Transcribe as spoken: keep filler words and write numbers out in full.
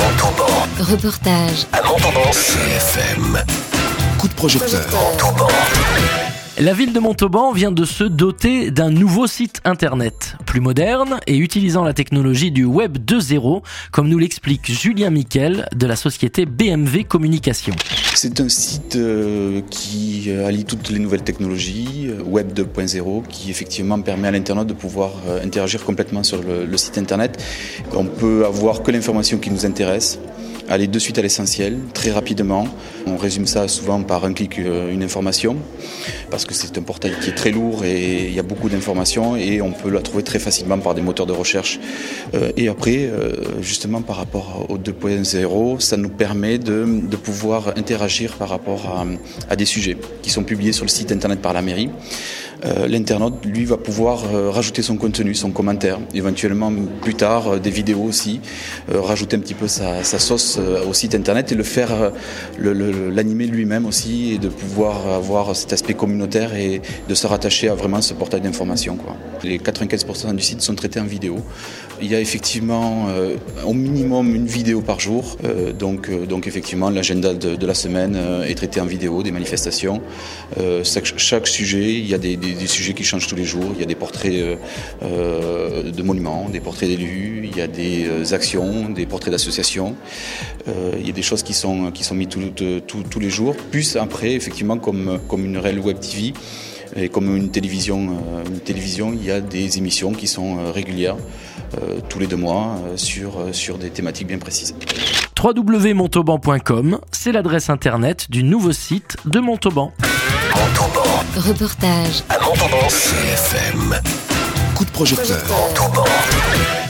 Montauban. Reportage À Montauban. C F M. Coup de projecteur. Montauban. La ville de Montauban vient de se doter d'un nouveau site internet, plus moderne et utilisant la technologie du Web deux point zéro, comme nous l'explique Julien Miquel de la société B M V Communication. C'est un site euh, qui euh, allie toutes les nouvelles technologies, euh, Web deux point zéro, qui effectivement permet à l'internaute de pouvoir euh, interagir complètement sur le, le site internet. On peut avoir que l'information qui nous intéresse, aller de suite à l'essentiel, très rapidement. On résume ça souvent par un clic, euh, une information, parce que c'est un portail qui est très lourd et il y a beaucoup d'informations et on peut la trouver très facilement par des moteurs de recherche. Euh, et après, euh, justement par rapport au deux point zéro, ça nous permet de, de pouvoir interagir par rapport à, à des sujets qui sont publiés sur le site internet par la mairie. Euh, l'internaute, lui, va pouvoir euh, rajouter son contenu, son commentaire, éventuellement plus tard euh, des vidéos aussi, euh, rajouter un petit peu sa, sa sauce euh, au site internet et le faire, euh, le, le, l'animer lui-même aussi et de pouvoir avoir cet aspect communautaire et de se rattacher à vraiment ce portail d'information, quoi. Les quatre-vingt-quinze pour cent du site sont traités en vidéo. Il y a effectivement euh, au minimum une vidéo par jour, euh, donc, euh, donc effectivement l'agenda de, de la semaine euh, est traité en vidéo, des manifestations. Euh, chaque, chaque sujet, il y a des, des, des sujets qui changent tous les jours. Il y a des portraits euh, euh, de monuments, des portraits d'élus, il y a des euh, actions, des portraits d'associations. Euh, il y a des choses qui sont, qui sont mises tous tout, tout les jours. Plus après, effectivement, comme, comme une réelle web T V, et comme une télévision, euh, une télévision, il y a des émissions qui sont euh, régulières, euh, tous les deux mois, euh, sur, euh, sur des thématiques bien précises. w w w point montauban point com, c'est l'adresse internet du nouveau site de Montauban. Montauban. Reportage À Montauban. C F M. Coup de projecteur. Montauban.